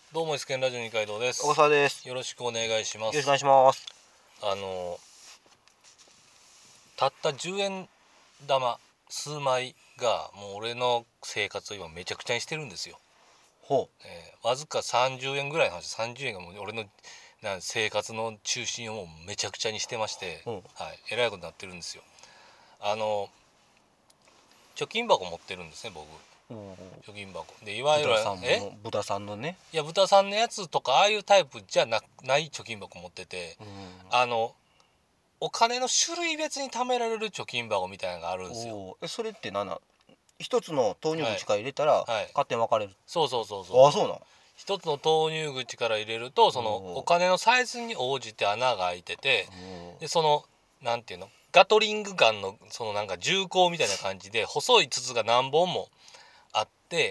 どうも、イスケンラジオ二階堂です。 小笠です。 よろしくお願いします。 よろしくお願いします。 たった10円玉数枚がもう俺の生活を今めちゃくちゃにしてるんですよ。 ほわずか30円ぐらいの話、30円がもう俺の生活の中心をもうめちゃくちゃにしてまして、 うんはい、えらいことになってるんですよ。貯金箱持ってるんですね、僕。 う。 貯金箱で、いわゆる豚さんのね。 いや、豚さんのやつとかああいうタイプじゃない貯金箱持ってて、お金の種類別に貯められる貯金箱みたいなのがあるんですよ。 それって一つの投入口から入れたら、 はい勝手に分かれる。 そうそうそうそう。 あ、そうなの。 一つの投入口から入れると、そのお金のサイズに応じて穴が開いてて、でそのなんていうの、ガトリングガンのそのなんか銃口みたいな感じで細い筒が何本もあって、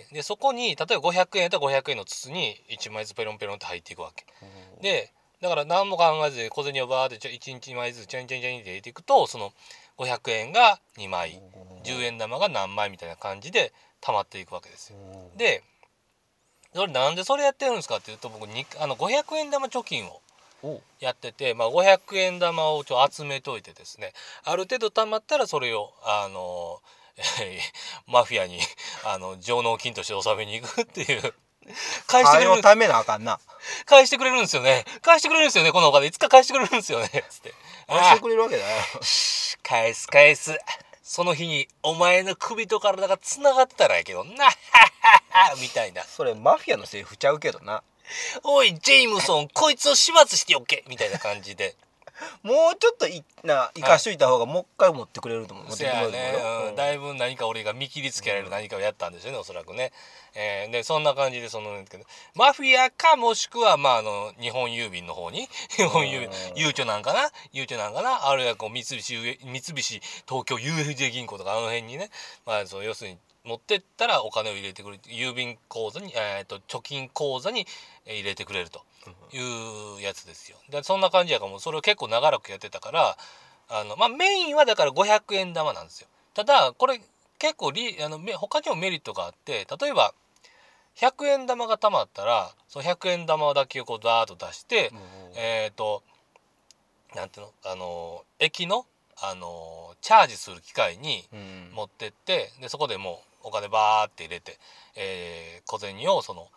でそこに例えば500円やったら500円の筒に1枚ずつペロンペロンって入っていくわけで、だから何も考えずに小銭をバーって1日2枚ずつチャンチャンチャンって入れていくと、その500円が2枚、10円玉が何枚みたいな感じで溜まっていくわけですよ。でそれなんでそれやってるんですかっていうと、僕500円玉貯金をやってて、500円玉を集めといてですね、ある程度貯まったらそれをマフィアに上納金として納めに行くっていう返してくれる。 ためなあかんな。 返してくれるんですよね。返してくれるんですよね。このお金いつか返してくれるんですよね。つって返してくれるわけだよ。 返す。その日にお前の首と体がつながってたらやけどなみたいな。 それマフィアのセリフちゃうけどな。 おいジェイムソン、こいつを始末しておけみたいな感じでもうちょっと生かしといた方がもう一回持ってくれると思う。 せやね、だいぶ何か俺が見切りつけられる何かをやったんですよね、おそらくね。でそんな感じでマフィアか、もしくは日本郵便の方に日本郵便ゆうちょなんかな、あるいは三菱東京 UFJ 銀行とかあの辺にね、そう要するに持ってったらお金を入れてくれる、郵便口座に、貯金口座に入れてくれるというやつですよ。でそんな感じやから、もうそれを結構長らくやってたから、メインはだから500円玉なんですよ。ただこれ結構他にもメリットがあって、例えば100円玉が貯まったら、その100円玉だけをこうダーッと出して、なんていうの、駅のチャージする機械に持ってって、でそこでもうお金バーって入れて、小銭をその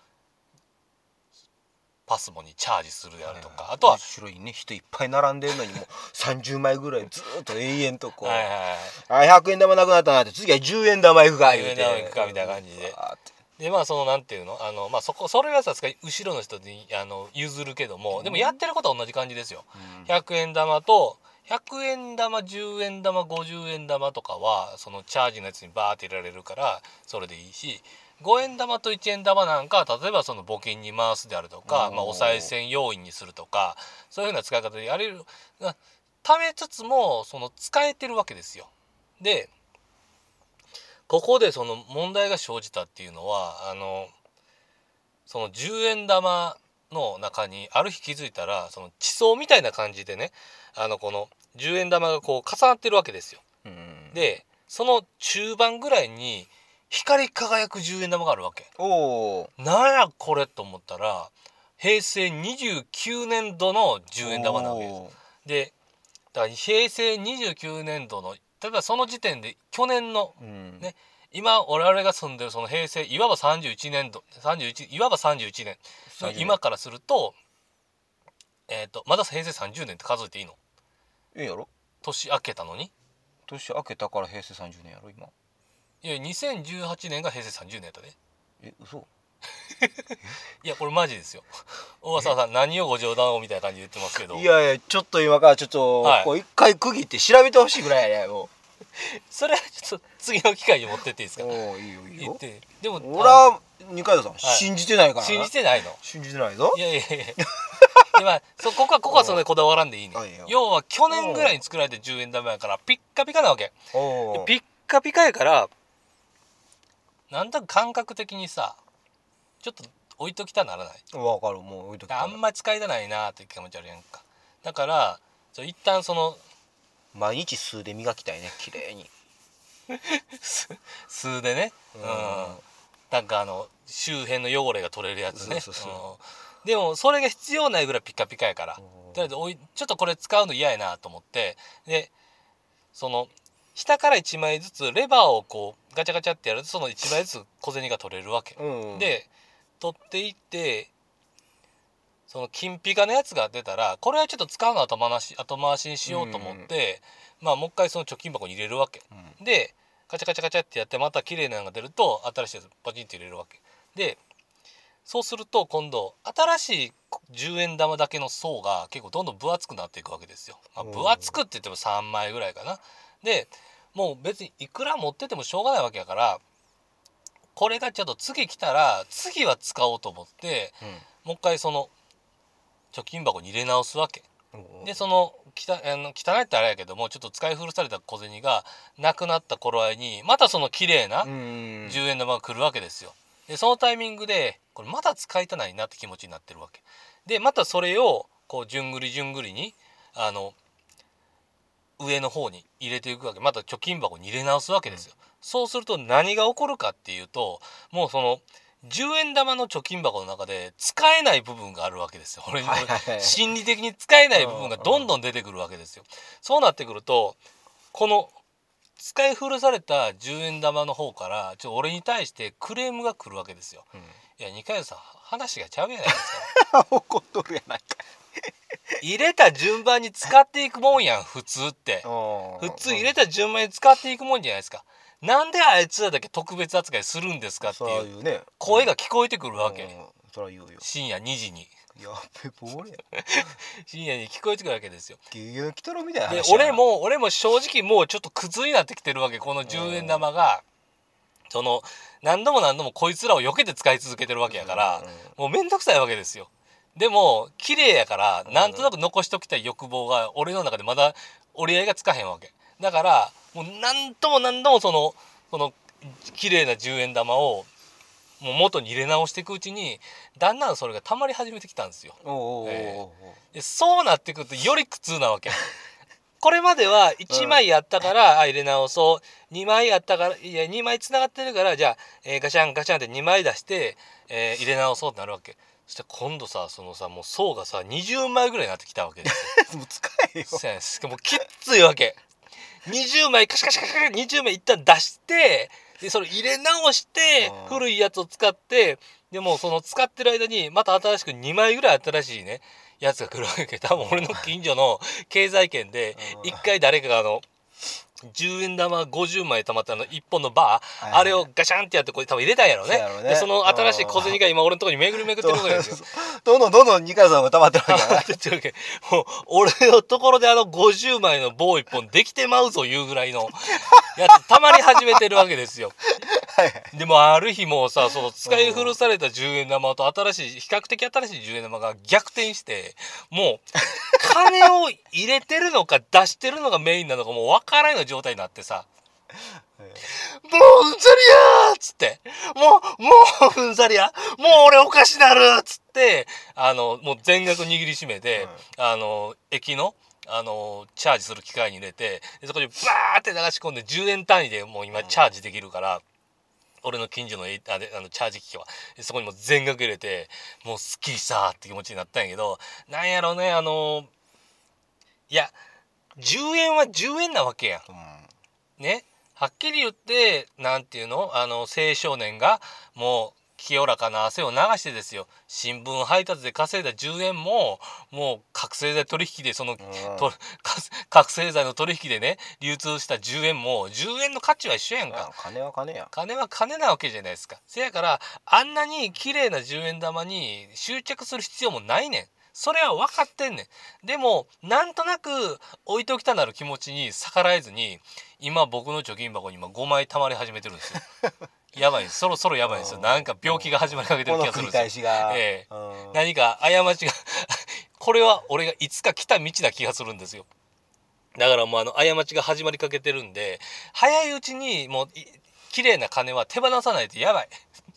パスモにチャージするであるとか、あとは後ろにね、人いっぱい並んでるのにもう30枚ぐらいずっと永遠とこう100円玉なくなったなって、次は10円玉いくか言うて、 10円玉いくかみたいな感じで、そのなんていうの、それはさすがに後ろの人に譲るけども、でもやってることは同じ感じですよ。100円玉と100円玉、10円玉、50円玉とかはそのチャージのやつにバーって入れられるからそれでいいし、5円玉と1円玉なんか例えばその募金に回すであるとか、お賽銭要員にするとか、そういうふうな使い方でやれる、貯めつつもその使えてるわけですよ。でここでその問題が生じたっていうのは、その10円玉の中にある日気づいたら、その地層みたいな感じでね、この10円玉がこう重なってるわけですよ。でその中盤ぐらいに光り輝く10円玉があるわけ。なんやこれと思ったら、平成29年度の10円玉なわけです。でだから平成29年度の、例えばその時点で去年の、ね、今我々が住んでるその平成、いわば31年度いわば31年の今からすると、まだ平成30年って数えていいの？ いいやろ。 年明けたのに。 年明けたから平成30年やろ今。 いや2018年が平成30年やったで。 嘘いやこれマジですよ。大沢さん何をご冗談をみたいな感じで言ってますけど、 いやちょっと今からちょっと、こう一回区切って調べてほしいぐらいやね。もうそれはちょっと次の機会に持ってっていいですか？ いいよいいよ。 言って。でも俺は二階堂さん、信じてないからな。 信じてないの？ 信じてないぞ。 いやでここはそんなにこだわらんでいいね。要は去年ぐらいに作られて10円玉やからピッカピカなわけ。ピッカピカやから、なんとなく感覚的にさ、ちょっと置いときたならない？ わかる、もう置いときた。 あんまり使いたないなーって気持ちあるやんか。だから一旦その毎日数で磨きたいね、綺麗に数でね。 なんか周辺の汚れが取れるやつね。でもそれが必要ないぐらいピカピカやから、とりあえずちょっとこれ使うの嫌やなと思って、でその下から1枚ずつレバーをこうガチャガチャってやるとその1枚ずつ小銭が取れるわけ、で取っていって、その金ピカのやつが出たらこれはちょっと使うの後回しにしようと思って、もう一回その貯金箱に入れるわけ、でガチャガチャガチャってやってまた綺麗なのが出ると新しいやつパチンって入れるわけで、そうすると今度新しい10円玉だけの層が結構どんどん分厚くなっていくわけですよ。分厚くって言っても3枚ぐらいかな。でもう別にいくら持っててもしょうがないわけやから、これがちょっと次来たら次は使おうと思って、もう一回その貯金箱に入れ直すわけで、その汚いってあれやけどもちょっと使い古された小銭がなくなった頃合いにまたその綺麗な10円玉が来るわけですよ。でそのタイミングでこれまだ使いたないなって気持ちになってるわけで、またそれをこうじゅんぐりじゅんぐりに上の方に入れていくわけ。また貯金箱に入れ直すわけですよ。そうすると何が起こるかっていうと、もうその10円玉の貯金箱の中で使えない部分があるわけですよ。俺心理的に使えない部分がどんどん出てくるわけですよ。そうなってくるとこの使い古された10円玉の方から俺に対してクレームが来るわけですよ。いや二階堂さん話がちゃうやないですか。 怒っとるやないか。 入れた順番に使っていくもんやん普通って。普通入れた順番に使っていくもんじゃないですか。なんであいつらだけ特別扱いするんですかっていう声が聞こえてくるわけ。深夜2時に。 やべぼれや。 深夜に聞こえてくるわけですよ。 ゲゲキトロみたいな話で俺も正直もうちょっと苦痛になってきてるわけ。この10円玉がその何度もこいつらを避けて使い続けてるわけやから、もうめんどくさいわけですよ。でも綺麗やからなんとなく残しときたい欲望が俺の中でまだ折り合いがつかへんわけだから、もう何度もその綺麗な10円玉をもう元に入れ直していくうちにだんだんそれが溜まり始めてきたんですよ。でそうなってくるとより苦痛なわけ。これまでは1枚やったから入れ直そう、2枚やったからいや2枚つながってるからじゃあ、ガシャンガシャンって2枚出して、入れ直そうってなるわけ。そして今度さもう層がさ20枚ぐらいになってきたわけですよ。 もう使えよ。 もうきっついわけ。20枚カシカシカシカ20枚一旦出してでそれ入れ直して古いやつを使って、でもその使ってる間にまた新しく2枚ぐらい新しいねやつが来るわけ。多分俺の近所の経済圏で一回誰かが10円玉50枚貯まった1本のバー、あれをガシャンってやってこれ多分入れたんやろうね。でその新しい小銭が今俺のところに巡り巡ってるわけですよ。 どんどん二階さんが溜まってるわけ。 もう俺のところで50枚の棒1本できてまうぞいうぐらいのやつ溜まり始めてるわけですよ。でもある日もうさその使い古された10円玉と比較的新しい10円玉が逆転してもう金を入れてるのか出してるのがメインなのかもう分からないような状態になってさ、もううんざりやーっつってもううんざりやもう俺おかしなるっつってもう全額握りしめて、駅のチャージする機械に入れてそこにバーって流し込んで10円単位でもう今チャージできるから、俺の近所のチャージ機器はそこにも全額入れてもうすっきりしたって気持ちになったんやけど、なんやろうねいや10円は10円なわけや、ね。はっきり言ってなんていうの青少年がもう清らかな汗を流してですよ新聞配達で稼いだ10円ももう覚醒剤取引で覚醒剤の取引でね流通した10円も10円の価値は一緒やんか。 金は金や。 金は金なわけじゃないですか。せやからあんなに綺麗な10円玉に執着する必要もないねん。それは分かってんねん。でもなんとなく置いておきたなる気持ちに逆らえずに今僕の貯金箱に今5枚溜まり始めてるんですよ。やばいそろそろやばいですよ。なんか病気が始まりかけてる気がするんですよ。何か過ちがこれは俺がいつか来た道な気がするんですよ。だからもう過ちが始まりかけてるんで早いうちにもう綺麗な金は手放さないとやばい。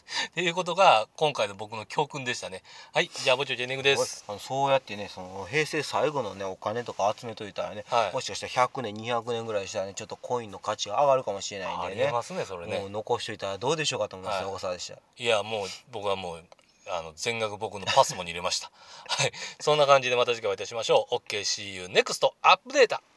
っていうことが今回の僕の教訓でしたね。はい、じゃあぼちぼちエンディングです。 そうやってね、その平成最後のねお金とか集めといたらね、はい、もしかしたら100年200年ぐらいしたらねちょっとコインの価値が上がるかもしれないんでね。 ありますねそれね。 もう残しといたらどうでしょうかと思いますね、小笠でした。 いやもう僕はもう全額僕のパスモに入れました。はい、そんな感じでまた次回お会いいたしましょう。 OK See you next アップデート。